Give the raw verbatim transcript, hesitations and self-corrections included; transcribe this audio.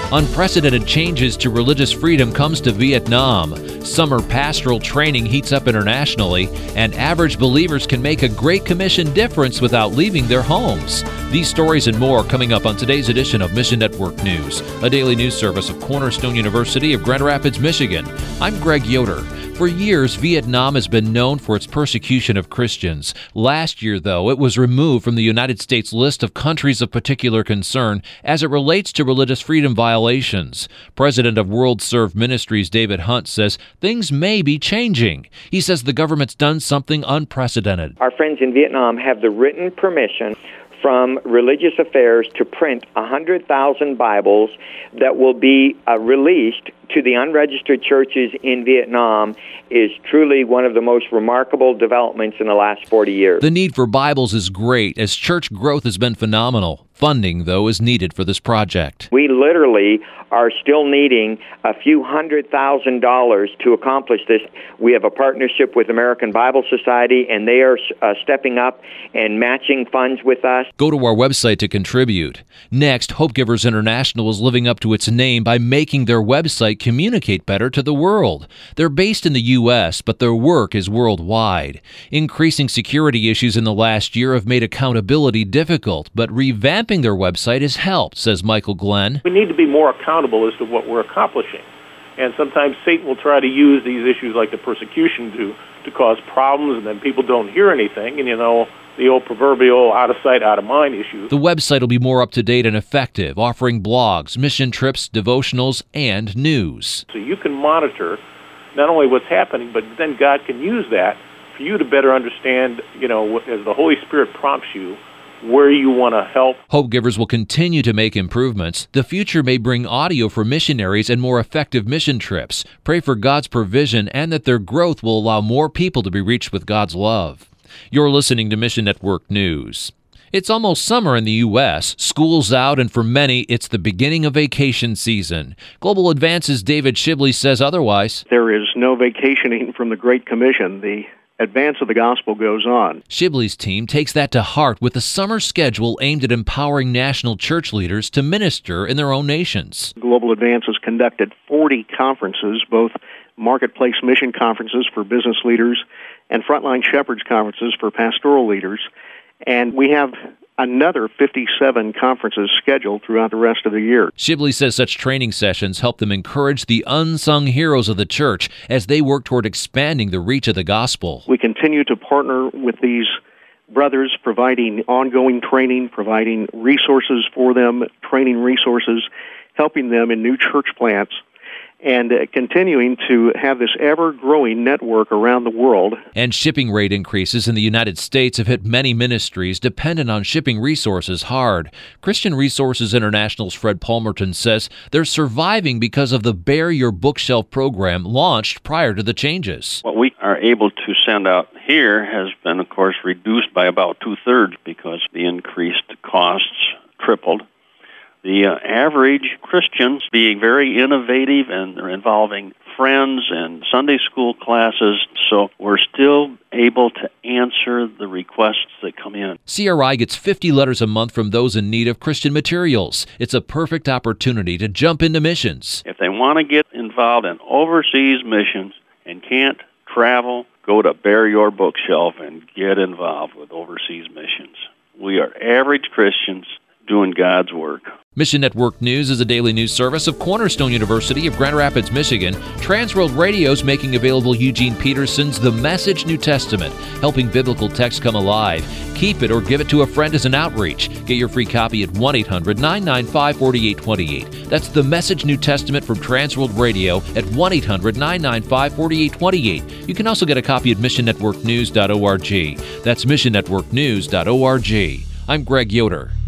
Unprecedented changes to religious freedom comes to Vietnam. Summer pastoral training heats up internationally, and average believers can make a Great Commission difference without leaving their homes. These stories and more coming up on today's edition of Mission Network News, a daily news service of Cornerstone University of Grand Rapids, Michigan. I'm Greg Yoder. For years, Vietnam has been known for its persecution of Christians. Last year, though, it was removed from the United States list of countries of particular concern as it relates to religious freedom violations. President of World Serve Ministries, David Hunt, says things may be changing. He says the government's done something unprecedented. Our friends in Vietnam have the written permission from Religious Affairs to print one hundred thousand Bibles that will be uh, released to the unregistered churches in Vietnam is truly one of the most remarkable developments in the last forty years. The need for Bibles is great, as church growth has been phenomenal. Funding, though, is needed for this project. We literally are still needing a few hundred thousand dollars to accomplish this. We have a partnership with American Bible Society, and they are uh, stepping up and matching funds with us. Go to our website to contribute. Next, Hope Givers International is living up to its name by making their website communicate better to the world. They're based in the U S, but their work is worldwide. Increasing security issues in the last year have made accountability difficult, but revamping their website has helped, says Michael Glenn. We need to be more accountable as to what we're accomplishing. And sometimes Satan will try to use these issues like the persecution to, to cause problems, and then people don't hear anything, and you know, the old proverbial out of sight, out of mind issue. The website will be more up-to-date and effective, offering blogs, mission trips, devotionals, and news. So you can monitor not only what's happening, but then God can use that for you to better understand, you know, as the Holy Spirit prompts you, where you want to help. Hope Givers will continue to make improvements. The future may bring audio for missionaries and more effective mission trips. Pray for God's provision and that their growth will allow more people to be reached with God's love. You're listening to Mission Network News. It's almost summer in the U S. School's out, and for many, it's the beginning of vacation season. Global Advance's David Shibley says otherwise. There is no vacationing from the Great Commission. The advance of the gospel goes on. Shibley's team takes that to heart with a summer schedule aimed at empowering national church leaders to minister in their own nations. Global Advance has conducted forty conferences, both marketplace mission conferences for business leaders and frontline shepherds conferences for pastoral leaders. And we have another fifty-seven conferences scheduled throughout the rest of the year. Shibley says such training sessions help them encourage the unsung heroes of the church as they work toward expanding the reach of the gospel. We continue to partner with these brothers, providing ongoing training, providing resources for them, training resources, helping them in new church plants, and uh, continuing to have this ever-growing network around the world. And shipping rate increases in the United States have hit many ministries dependent on shipping resources hard. Christian Resources International's Fred Palmerton says they're surviving because of the Bear Your Bookshelf program launched prior to the changes. What we are able to send out here has been, of course, reduced by about two-thirds because the increased costs tripled. The uh, average Christians being very innovative, and they're involving friends and Sunday school classes, so we're still able to answer the requests that come in. C R I gets fifty letters a month from those in need of Christian materials. It's a perfect opportunity to jump into missions. If they want to get involved in overseas missions and can't travel, go to Bear Your Bookshelf and get involved with overseas missions. We are average Christians doing God's work. Mission Network News is a daily news service of Cornerstone University of Grand Rapids, Michigan. Transworld Radio is making available Eugene Peterson's The Message New Testament, helping biblical texts come alive. Keep it or give it to a friend as an outreach. Get your free copy at one eight hundred nine nine five four eight two eight. That's The Message New Testament from Transworld Radio at one eight hundred nine nine five four eight two eight. You can also get a copy at mission network news dot org. That's mission network news dot org. I'm Greg Yoder.